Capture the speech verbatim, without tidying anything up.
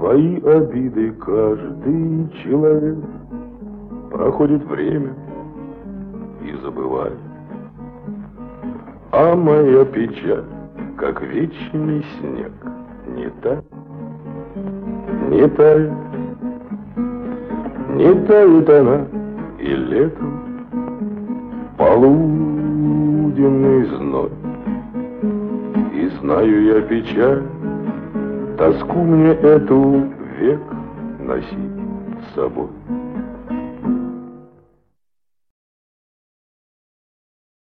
свои обиды каждый человек. Проходит время и забывает. А моя печаль, как вечный снег, не тает, не тает, не тает она и летом полуденный зной. И знаю я печаль, тоску мне эту век носить с собой.